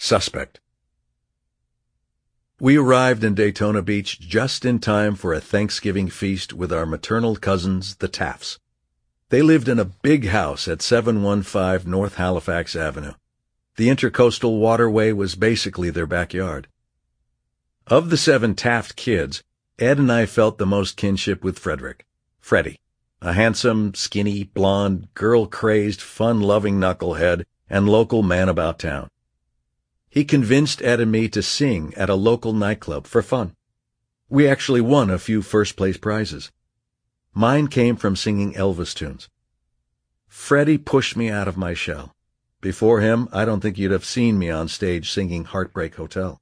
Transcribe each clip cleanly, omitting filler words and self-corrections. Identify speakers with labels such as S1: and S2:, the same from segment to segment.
S1: Suspect. We arrived in Daytona Beach just in time for a Thanksgiving feast with our maternal cousins, the Tafts. They lived in a big house at 715 North Halifax Avenue. The Intercoastal Waterway was basically their backyard. Of the 7 Taft kids, Ed and I felt the most kinship with Frederick, Freddie, a handsome, skinny, blonde, girl-crazed, fun-loving knucklehead and local man about town. He convinced Ed and me to sing at a local nightclub for fun. We actually won a few first-place prizes. Mine came from singing Elvis tunes. Freddie pushed me out of my shell. Before him, I don't think you'd have seen me on stage singing Heartbreak Hotel.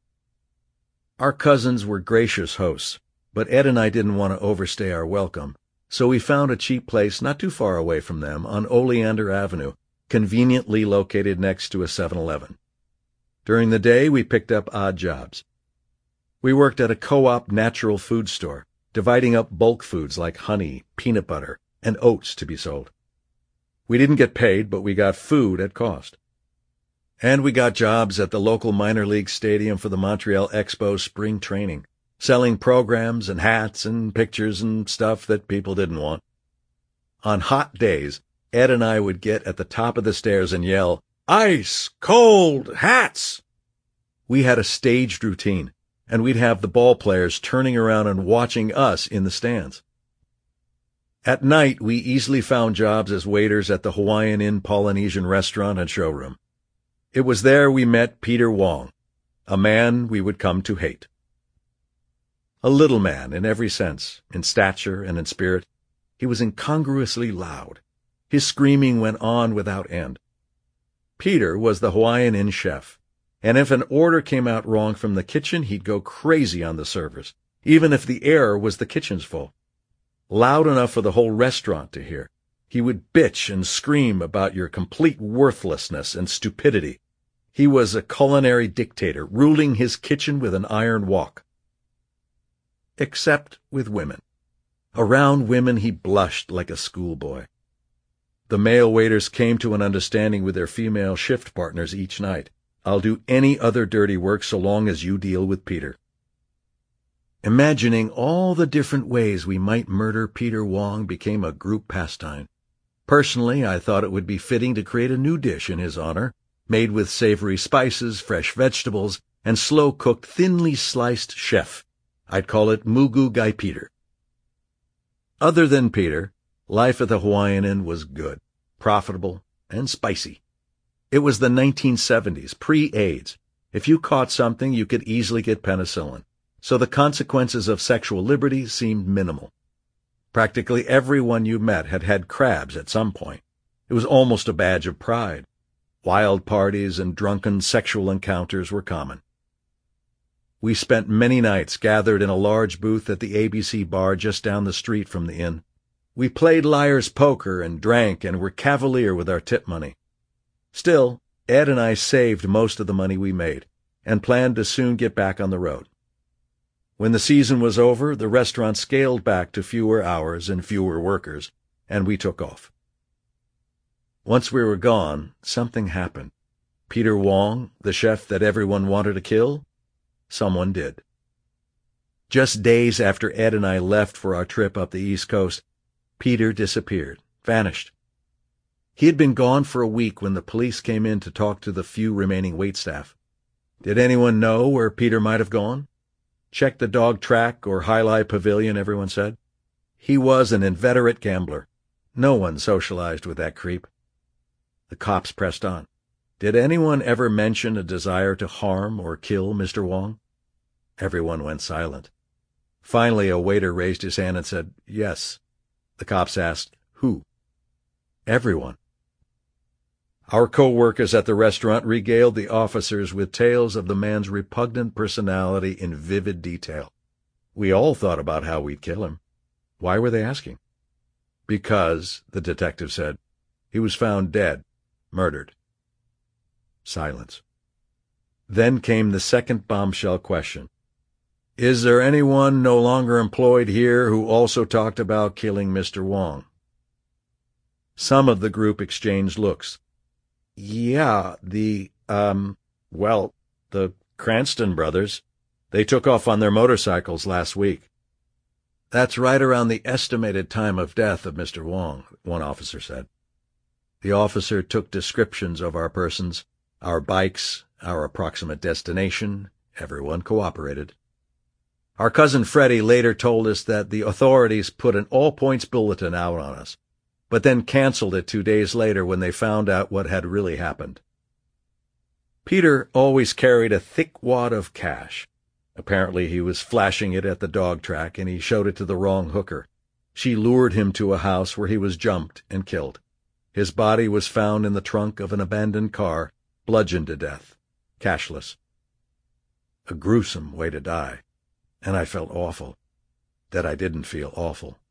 S1: Our cousins were gracious hosts, but Ed and I didn't want to overstay our welcome, so we found a cheap place not too far away from them on Oleander Avenue, conveniently located next to a 7-Eleven. During the day, we picked up odd jobs. We worked at a co-op natural food store, dividing up bulk foods like honey, peanut butter, and oats to be sold. We didn't get paid, but we got food at cost. And we got jobs at the local minor league stadium for the Montreal Expo spring training, selling programs and hats and pictures and stuff that people didn't want. On hot days, Ed and I would get at the top of the stairs and yell, "Ice cold hats!" We had a staged routine, and we'd have the ball players turning around and watching us in the stands. At night, we easily found jobs as waiters at the Hawaiian Inn Polynesian restaurant and showroom. It was there we met Peter Wong, a man we would come to hate. A little man in every sense, in stature and in spirit, he was incongruously loud. His screaming went on without end. Peter was the Hawaiian Inn chef, and if an order came out wrong from the kitchen, he'd go crazy on the servers, even if the air was the kitchen's fault. Loud enough for the whole restaurant to hear. He would bitch and scream about your complete worthlessness and stupidity. He was a culinary dictator, ruling his kitchen with an iron wok. Except with women. Around women he blushed like a schoolboy. The male waiters came to an understanding with their female shift partners each night. "I'll do any other dirty work so long as you deal with Peter." Imagining all the different ways we might murder Peter Wong became a group pastime. Personally, I thought it would be fitting to create a new dish in his honor, made with savory spices, fresh vegetables, and slow-cooked, thinly sliced chef. I'd call it Mugu Gai Peter. Other than Peter, life at the Hawaiian Inn was good, profitable, and spicy. It was the 1970s, pre-AIDS. If you caught something, you could easily get penicillin, so the consequences of sexual liberty seemed minimal. Practically everyone you met had had crabs at some point. It was almost a badge of pride. Wild parties and drunken sexual encounters were common. We spent many nights gathered in a large booth at the ABC bar just down the street from the inn. We played liar's poker and drank and were cavalier with our tip money. Still, Ed and I saved most of the money we made and planned to soon get back on the road. When the season was over, the restaurant scaled back to fewer hours and fewer workers, and we took off. Once we were gone, something happened. Peter Wong, the chef that everyone wanted to kill, someone did. Just days after Ed and I left for our trip up the East Coast, Peter disappeared, vanished. He had been gone for a week when the police came in to talk to the few remaining waitstaff. Did anyone know where Peter might have gone? Check the dog track or Highlight Pavilion, everyone said. He was an inveterate gambler. No one socialized with that creep. The cops pressed on. Did anyone ever mention a desire to harm or kill Mr. Wong? Everyone went silent. Finally, a waiter raised his hand and said, "Yes." The cops asked, "Who?" "Everyone." Our co-workers at the restaurant regaled the officers with tales of the man's repugnant personality in vivid detail. We all thought about how we'd kill him. Why were they asking? "Because," the detective said, "he was found dead, murdered." Silence. Then came the second bombshell question. "Is there anyone no longer employed here who also talked about killing Mr. Wong?" Some of the group exchanged looks. "Yeah, Well, the Cranston brothers. They took off on their motorcycles last week. That's right around the estimated time of death of Mr. Wong, one officer said. The officer took descriptions of our persons, our bikes, our approximate destination. Everyone cooperated. Our cousin Freddie later told us that the authorities put an all-points bulletin out on us, but then canceled it 2 days later when they found out what had really happened. Peter always carried a thick wad of cash. Apparently he was flashing it at the dog track, and he showed it to the wrong hooker. She lured him to a house where he was jumped and killed. His body was found in the trunk of an abandoned car, bludgeoned to death, cashless. A gruesome way to die, and I felt awful that I didn't feel awful.